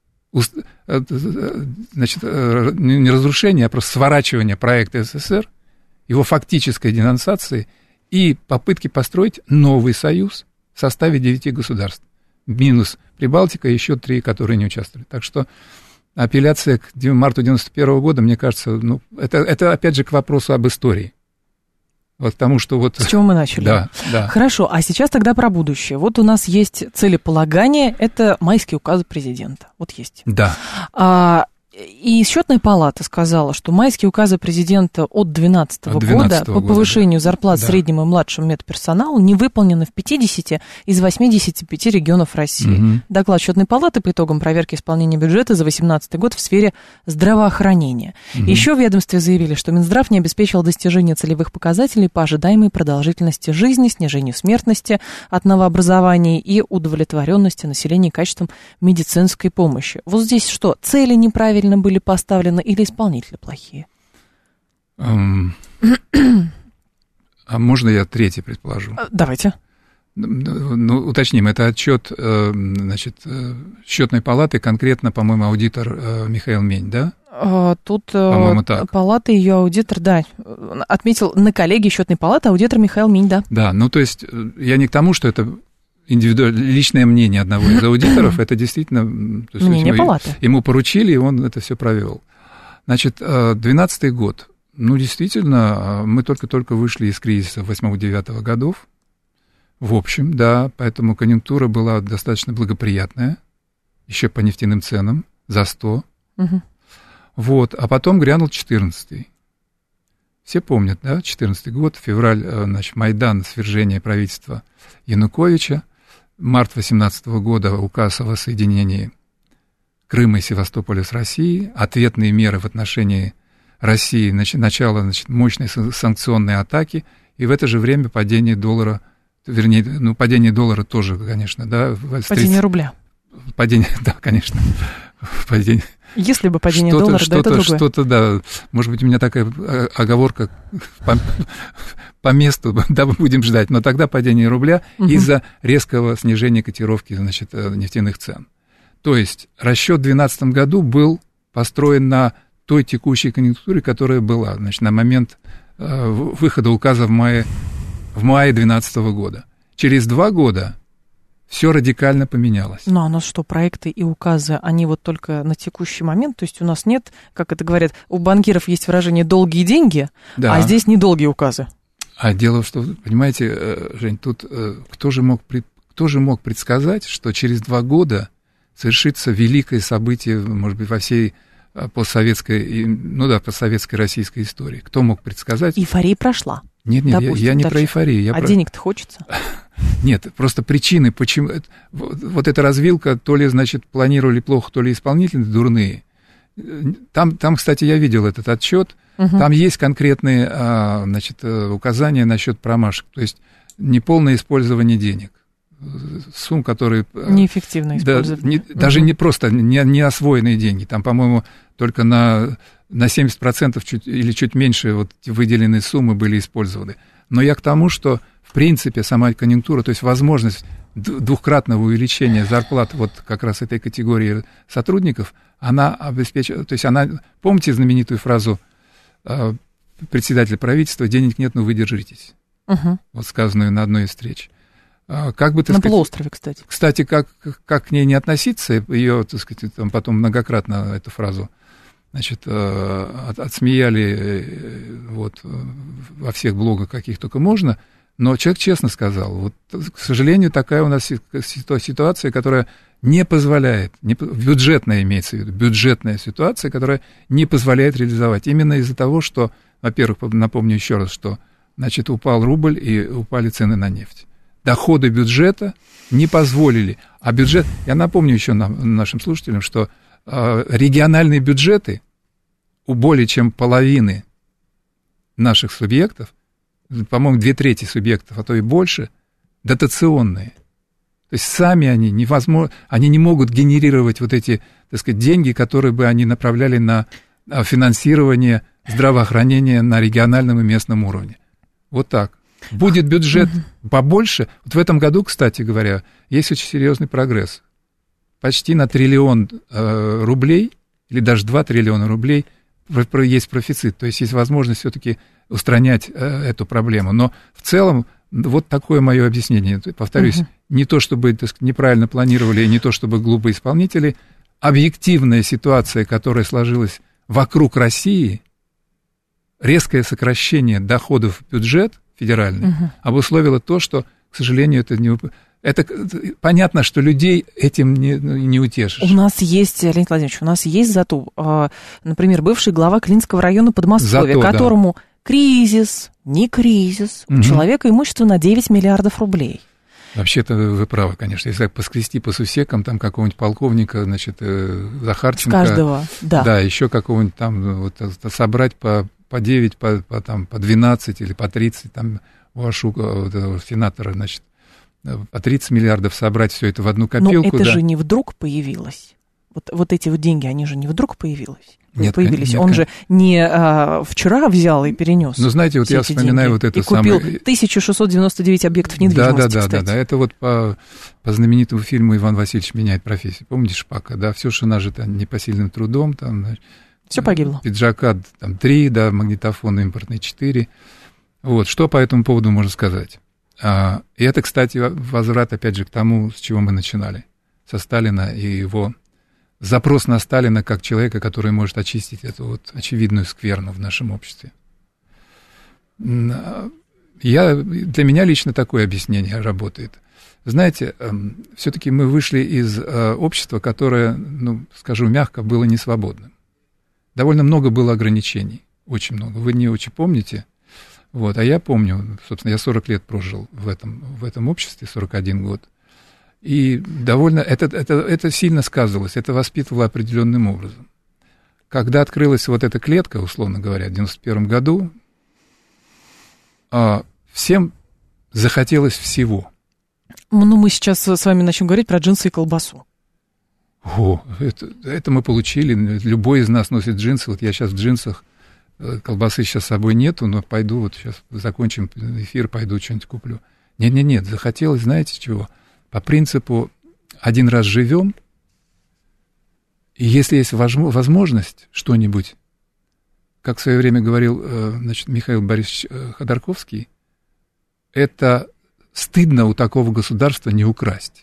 значит, не разрушения, а просто сворачивания проекта СССР, его фактической денонсации и попытки построить новый союз в составе девяти государств. Минус Прибалтика и еще три, которые не участвовали. Так что апелляция к марту девяносто первого года, мне кажется, ну, это, это опять же к вопросу об истории. Вот потому что вот... С чего мы начали? Да, да. Хорошо, а сейчас тогда про будущее. Вот у нас есть целеполагание, это майские указы президента. Вот есть. Да. А, И счетная палата сказала, что майские указы президента от две тысячи двенадцатого года по повышению года, зарплат да. среднему и младшему медперсоналу не выполнены в пятидесяти из восьмидесяти пяти регионов России. Угу. Доклад счетной палаты по итогам проверки исполнения бюджета за две тысячи восемнадцатый год в сфере здравоохранения. Угу. Еще в ведомстве заявили, что Минздрав не обеспечил достижение целевых показателей по ожидаемой продолжительности жизни, снижению смертности от новообразований и удовлетворенности населения качеством медицинской помощи. Вот здесь что, цели неправильно были поставлены или исполнители плохие? Um, а можно я третий предположу? Давайте. Ну, уточним, это отчет, значит, счетной палаты, конкретно, по-моему, аудитор Михаил Мень, да? Тут палата, ее аудитор, да, отметил на коллегии счетной палаты аудитор Михаил Мень, да. Да, ну, то есть, я не к тому, что это индивидуальное, личное мнение одного из аудиторов, это действительно... То есть, мнение ему, палаты. Ему поручили, и он это все провел. Значит, двенадцатый год. Ну, действительно, мы только-только вышли из кризиса восьмого-девятого годов. В общем, да, поэтому конъюнктура была достаточно благоприятная, еще по нефтяным ценам, за сто. Угу. Вот, а потом грянул четырнадцатый. Все помнят, да, четырнадцатый год, февраль, значит, Майдан, свержение правительства Януковича, март восемнадцатого года указ о воссоединении Крыма и Севастополя с Россией, ответные меры в отношении России, начало, значит, мощной санкционной атаки, и в это же время падение доллара, вернее, ну, падение доллара тоже, конечно, да. Падение тридцать... рубля. Падение, да, конечно. Падение. Если бы падение что-то, доллара, что-то, да, это другое. Что-то, да, может быть, у меня такая оговорка по, по месту, да, мы будем ждать, но тогда падение рубля угу. из-за резкого снижения котировки, значит, нефтяных цен. То есть расчет в две тысячи двенадцатом году был построен на той текущей конъюнктуре, которая была, значит, на момент э, выхода указа в мае, в мае две тысячи двенадцатого года. Через два года все радикально поменялось. Ну, а у нас что, проекты и указы, они вот только на текущий момент? То есть у нас нет, как это говорят, у банкиров есть выражение «долгие деньги», да. А здесь недолгие указы. А дело в том, что, понимаете, Жень, тут кто же мог, кто же мог предсказать, что через два года совершится великое событие, может быть, во всей постсоветской, ну да, постсоветской российской истории. Кто мог предсказать? Эйфория прошла. Нет, нет, допустим, я, я не дальше. Про эйфорию. Я а про... денег-то хочется? Нет, просто причины, почему... Вот эта развилка, то ли, значит, планировали плохо, то ли исполнители дурные. Там, там, кстати, я видел этот отчет. Угу. Там есть конкретные, значит, указания насчет промашек. То есть неполное использование денег. Сумм, которые... Неэффективно использовать. Да, не, угу. Даже не просто не, не освоенные деньги. Там, по-моему, только на, на семьдесят процентов чуть, или чуть меньше вот выделенные суммы были использованы. Но я к тому, что, в принципе, сама конъюнктура, то есть возможность двухкратного увеличения зарплат вот как раз этой категории сотрудников, она обеспечивает... То есть она... Помните знаменитую фразу э, председателя правительства «денег нет, но вы держитесь», угу. вот сказанную на одной из встреч. Как бы, так на сказать, полуострове, кстати. Кстати, как, как к ней не относиться, ее, так сказать, там потом многократно эту фразу, значит, от, отсмеяли вот, во всех блогах, каких только можно, но человек честно сказал, вот, к сожалению, такая у нас ситуация, которая не позволяет, не, бюджетная имеется в виду, бюджетная ситуация, которая не позволяет реализовать. Именно из-за того, что, во-первых, напомню еще раз, что, значит, упал рубль и упали цены на нефть. Доходы бюджета не позволили. А бюджет, я напомню еще нам, нашим слушателям, что э, региональные бюджеты у более чем половины наших субъектов, по-моему, две трети субъектов, а то и больше, дотационные. То есть сами они невозможно, они не могут генерировать вот эти, так сказать, деньги, которые бы они направляли на финансирование здравоохранения на региональном и местном уровне. Вот так. Будет бюджет uh-huh. побольше. Вот в этом году, кстати говоря, есть очень серьезный прогресс. Почти на триллион э, рублей, или даже два триллиона рублей, есть профицит. То есть есть возможность все-таки устранять э, эту проблему. Но в целом, вот такое мое объяснение. Повторюсь, uh-huh. не то чтобы, так сказать, неправильно планировали, и не то чтобы глупые исполнители. Объективная ситуация, которая сложилась вокруг России, резкое сокращение доходов в бюджет федеральный, uh-huh. обусловило то, что, к сожалению, это не, Это понятно, что людей этим не, не утешишь. У нас есть, Леонид Владимирович, у нас есть зато, например, бывший глава Клинского района Подмосковья, зато, которому да. кризис, не кризис, угу. у человека имущество на девять миллиардов рублей. Вообще-то вы правы, конечно. Если поскрести по сусекам, там какого-нибудь полковника, значит, Захарченко. С каждого, да. Да, еще какого-нибудь там вот, собрать по, по девять, по, по, там, по двенадцать или по тридцать, там, у Ашука, вот этого сенатора, значит, по тридцать миллиардов собрать все это в одну копилку. Но это да. же не вдруг появилось. Вот, вот эти вот деньги, они же не вдруг появились. Нет, появились. Нет, Он нет. же не а, вчера взял и перенес. Ну, знаете, вот я вспоминаю вот это и купил самое... тысяча шестьсот девяносто девять объектов недвижимости, да, да, да, кстати. да, да. Это вот по, по знаменитому фильму «Иван Васильевич меняет профессию». Помните Шпака, да? Все, что нажито непосильным трудом. Там, все погибло. Пиджака там три, да, магнитофон импортный четыре. Вот, что по этому поводу можно сказать? А, и это, кстати, возврат, опять же, к тому, с чего мы начинали. Со Сталина и его... Запрос на Сталина как человека, который может очистить эту вот очевидную скверну в нашем обществе. Я, для меня лично такое объяснение работает. Знаете, все-таки мы вышли из общества, которое, ну, скажу мягко, было несвободным. Довольно много было ограничений, очень много. Вы не очень помните, вот, а я помню, собственно, я сорок лет прожил в этом, в этом обществе, сорок один год. И довольно, это, это, это сильно сказывалось, это воспитывало определенным образом. Когда открылась вот эта клетка, условно говоря, в девяносто первом году, всем захотелось всего. Ну, мы сейчас с вами начнем говорить про джинсы и колбасу. О, это, это мы получили, любой из нас носит джинсы, вот я сейчас в джинсах, колбасы сейчас с собой нету, но пойду, вот сейчас закончим эфир, пойду что-нибудь куплю. Нет-нет-нет, захотелось, знаете чего? По принципу один раз живем, и если есть возможность что-нибудь, как в свое время говорил, значит, Михаил Борисович Ходорковский, это стыдно у такого государства не украсть.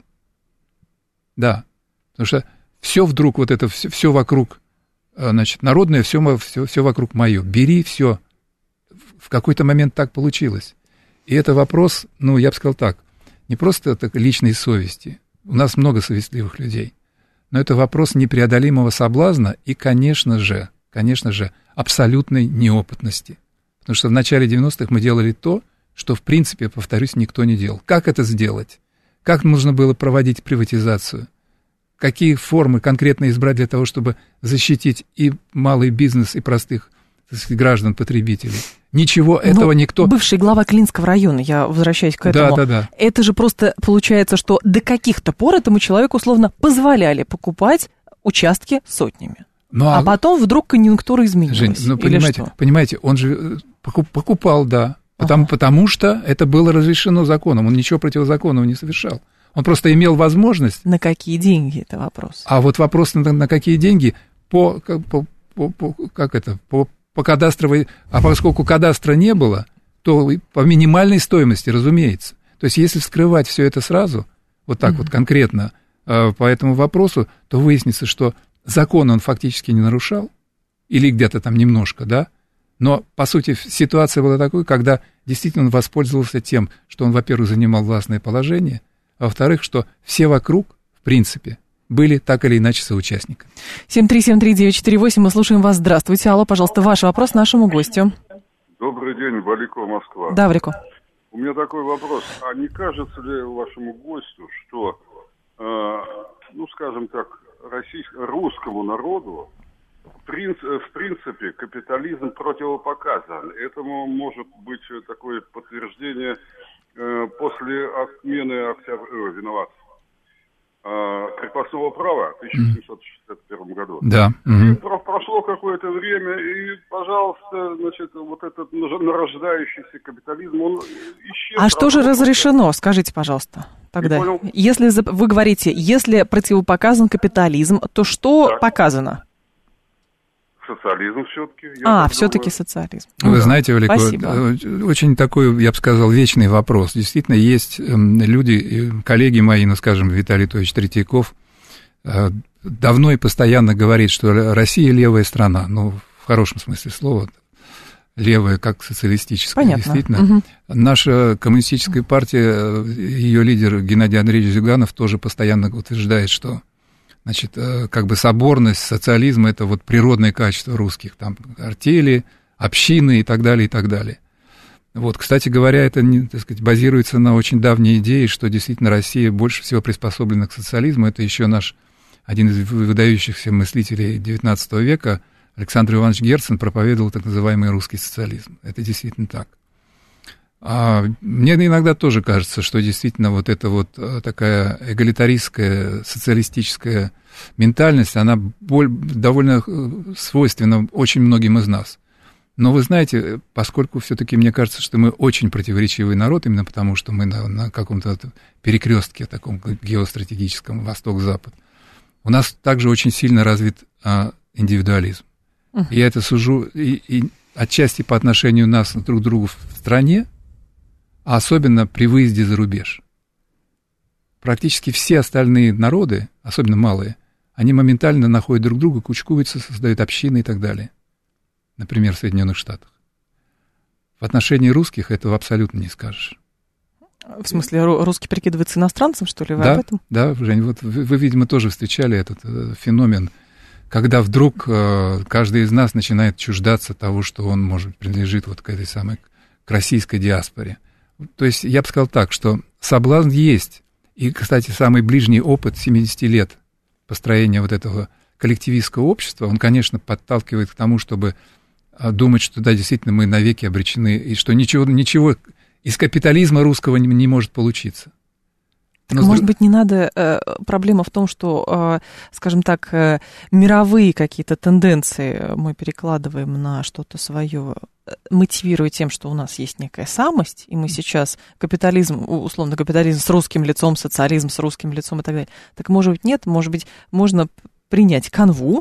Да, потому что все вдруг, вот это все, все вокруг, значит, народное, все, все, все вокруг мое. Бери все. В какой-то момент так получилось. И это вопрос, ну, я бы сказал так, не просто так, личной совести. У нас много совестливых людей. Но это вопрос непреодолимого соблазна и, конечно же, конечно же, абсолютной неопытности. Потому что в начале девяностых мы делали то, что, в принципе, повторюсь, никто не делал. Как это сделать? Как нужно было проводить приватизацию? Какие формы конкретно избрать для того, чтобы защитить и малый бизнес, и простых, так сказать, граждан-потребителей? Ничего этого ну, никто... Бывший глава Клинского района, я возвращаюсь к этому. Да, да, да. Это же просто получается, что до каких-то пор этому человеку условно позволяли покупать участки сотнями. Ну, а... а потом вдруг конъюнктура изменилась. Жень, ну, понимаете, понимаете, он же покупал, да, потому, ага. потому что это было разрешено законом, он ничего противозаконного не совершал. Он просто имел возможность... На какие деньги, это вопрос. А вот вопрос, на, на какие деньги, по, по, по, по, как это, по... по кадастровой, а поскольку кадастра не было, то по минимальной стоимости, разумеется. То есть если вскрывать все это сразу, вот так mm-hmm. вот конкретно э, по этому вопросу, то выяснится, что закон он фактически не нарушал, или где-то там немножко, да, но, по сути, ситуация была такой, когда действительно он воспользовался тем, что он, во-первых, занимал властное положение, а во-вторых, что все вокруг, в принципе, были так или иначе соучастниками. семь три семь три девять четыре восемь, мы слушаем вас. Здравствуйте. Алло, пожалуйста, ваш вопрос нашему гостю. Добрый день, Валико, Москва. Да, Валико. У меня такой вопрос. А не кажется ли вашему гостю, что, э, ну, скажем так, российс... русскому народу в принципе капитализм противопоказан? Этому может быть такое подтверждение э, после отмены октября... Э, виноват. крепостного права в тысяча семьсот шестьдесят первом году. Да. И прошло какое-то время, и, пожалуйста, значит, вот этот нарождающийся капитализм, он исчез. А что же разрешено, скажите, пожалуйста, тогда? Если вы говорите, если противопоказан капитализм, то что так. показано? Социализм все-таки. А, все-таки социализм. Вы знаете, Валико, Спасибо. очень такой, я бы сказал, вечный вопрос. Действительно, есть люди, коллеги мои, ну, скажем, Виталий Тович Третьяков, давно и постоянно говорит, что Россия левая страна, ну, в хорошем смысле слова. левая, как социалистическая. Понятно. Действительно. Угу. Наша коммунистическая партия, ее лидер Геннадий Андреевич Зюганов тоже постоянно утверждает, что, значит, как бы соборность, социализм — это вот природное качество русских, там артели, общины и так далее, и так далее. Вот, кстати говоря, это, так сказать, базируется на очень давней идее, что действительно Россия больше всего приспособлена к социализму. Это еще наш один из выдающихся мыслителей девятнадцатого века, Александр Иванович Герцен, проповедовал так называемый русский социализм. Это действительно так. А мне иногда тоже кажется, что действительно вот эта вот такая эгалитаристская, социалистическая ментальность, она довольно свойственна очень многим из нас. Но вы знаете, поскольку все-таки мне кажется, что мы очень противоречивый народ, именно потому что мы на, на каком-то перекрестке таком геостратегическом восток-запад, у нас также очень сильно развит а, индивидуализм. Uh-huh. Я это сужу и, и отчасти по отношению нас друг к другу в стране, а особенно при выезде за рубеж. Практически все остальные народы, особенно малые, они моментально находят друг друга, кучкуются, создают общины и так далее. Например, в Соединенных Штатах. В отношении русских этого абсолютно не скажешь. В смысле, русский прикидывается иностранцем, что ли, вы да, об этом? Да, Жень, вот вы, вы, видимо, тоже встречали этот э, феномен, когда вдруг э, каждый из нас начинает чуждаться того, что он, может, принадлежит вот к этой самой, к российской диаспоре. То есть я бы сказал так, что соблазн есть. И, кстати, самый ближний опыт семидесяти лет построения вот этого коллективистского общества, он, конечно, подталкивает к тому, чтобы думать, что, да, действительно, мы навеки обречены, и что ничего, ничего из капитализма русского не, не может получиться. Так, может быть, не надо... Э, проблема в том, что, э, скажем так, э, мировые какие-то тенденции мы перекладываем на что-то свое, мотивируя тем, что у нас есть некая самость, и мы сейчас капитализм, условно, капитализм с русским лицом, социализм с русским лицом и так далее. Так, может быть, нет, может быть, можно принять канву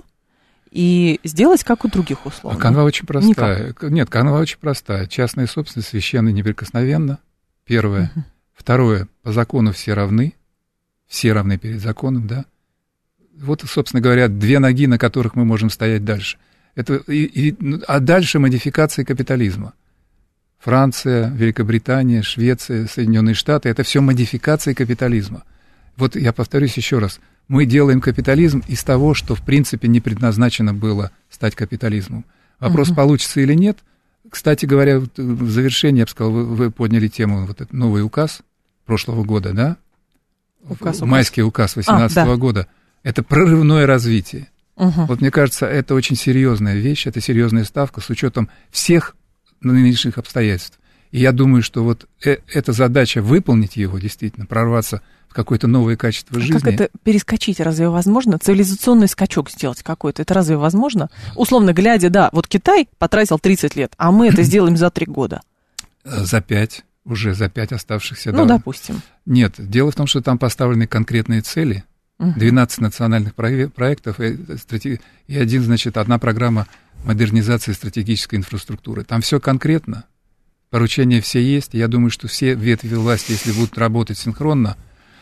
и сделать, как у других условий. А канва очень простая. Никак. Нет, канва очень простая. Частная собственность священна и неприкосновенна. Первое. Uh-huh. Второе. По закону все равны. Все равны перед законом, да. Вот, собственно говоря, две ноги, на которых мы можем стоять дальше. Это, и, и, а дальше модификации капитализма. Франция, Великобритания, Швеция, Соединенные Штаты — это все модификации капитализма. Вот я повторюсь еще раз. Мы делаем капитализм из того, что, в принципе, не предназначено было стать капитализмом. Вопрос, uh-huh. получится или нет. Кстати говоря, в завершении, я бы сказал, вы, вы подняли тему, вот этот новый указ прошлого года, да? Указ, Майский указ восемнадцатого а, да. года. Это прорывное развитие. Uh-huh. Вот мне кажется, это очень серьезная вещь, это серьезная ставка с учетом всех нынешних обстоятельств. И я думаю, что вот э- эта задача выполнить его, действительно, прорваться в какое-то новое качество жизни. Как это перескочить, разве возможно? Цивилизационный скачок сделать какой-то, это разве возможно? Условно глядя, да, вот Китай потратил тридцать лет, а мы это сделаем за три года. За пять, уже за пять оставшихся. Ну, да. допустим. Нет, дело в том, что там поставлены конкретные цели, двенадцать национальных проектов и, и один, значит, одна программа модернизации стратегической инфраструктуры. Там все конкретно. Поручения все есть. Я думаю, что все ветви власти, если будут работать синхронно,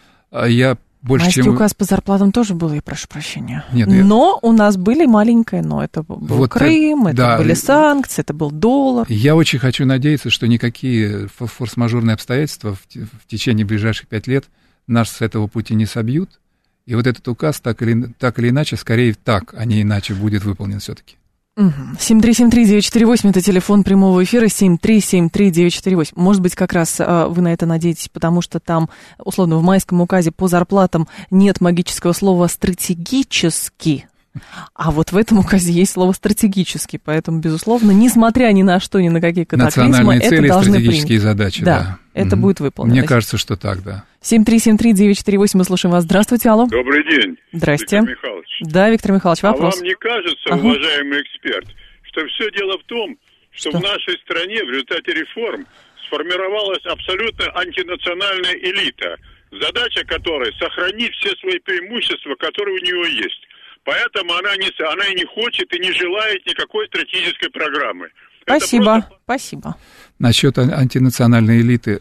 я больше, Майский чем... указ по зарплатам тоже был, я прошу прощения. Нет, но я... у нас были маленькое но. Это был вот Крым, это, да, были санкции, это был доллар. Я очень хочу надеяться, что никакие форс-мажорные обстоятельства в, в течение ближайших пять лет нас с этого пути не собьют. И вот этот указ так или, так или иначе, скорее так, а не иначе, будет выполнен все-таки. семь три семь три девять четыре восемь это телефон прямого эфира, семь три семь три девять четыре восемь. Может быть, как раз а, вы на это надеетесь, потому что там, условно, в майском указе по зарплатам нет магического слова «стратегически», а вот в этом указе есть слово «стратегически», поэтому, безусловно, несмотря ни на что, ни на какие катаклизмы, это цели, должны стратегические принять. задачи, да. да. Это mm-hmm. будет выполнено. Мне кажется, что так, да. семь три семь три девять четыре восемь, мы слушаем вас. Здравствуйте, алло. Добрый день. Здрасте. Виктор Михайлович. Да, Виктор Михайлович, вопрос. А вам не кажется, ага. уважаемый эксперт, что все дело в том, что, что в нашей стране в результате реформ сформировалась абсолютно антинациональная элита, задача которой сохранить все свои преимущества, которые у нее есть. Поэтому она, не, она и не хочет, и не желает никакой стратегической программы. Спасибо, просто... спасибо. Насчет антинациональной элиты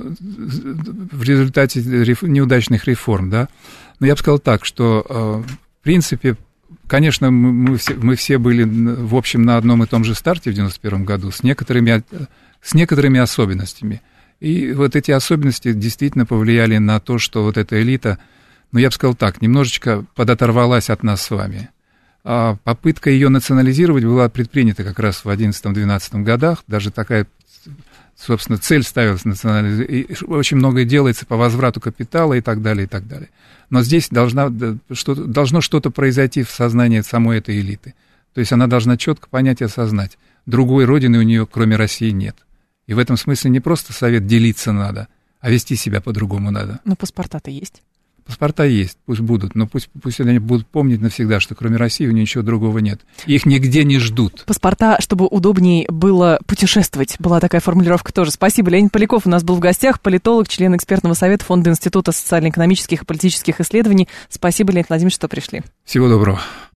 в результате реф... неудачных реформ, да, но я бы сказал так, что, в принципе, конечно, мы, мы, все, мы все были, в общем, на одном и том же старте в девяносто первом году с некоторыми, с некоторыми особенностями. И вот эти особенности действительно повлияли на то, что вот эта элита, ну, я бы сказал так, немножечко подоторвалась от нас с вами. А попытка ее национализировать была предпринята как раз в одиннадцатом-двенадцатом годах, даже такая, собственно, цель ставилась национализировать, и очень многое делается по возврату капитала и так далее, и так далее. Но здесь должна, что, должно что-то произойти в сознании самой этой элиты. То есть она должна четко понять и осознать, другой родины у нее, кроме России, нет. И в этом смысле не просто совет делиться надо, а вести себя по-другому надо. Но паспорта-то есть. Паспорта есть, пусть будут, но пусть, пусть они будут помнить навсегда, что кроме России у них ничего другого нет. Их нигде не ждут. Паспорта, чтобы удобнее было путешествовать. Была такая формулировка тоже. Спасибо. Леонид Поляков у нас был в гостях, политолог, член экспертного совета Фонда Института социально-экономических и политических исследований. Спасибо, Леонид Владимирович, что пришли. Всего доброго.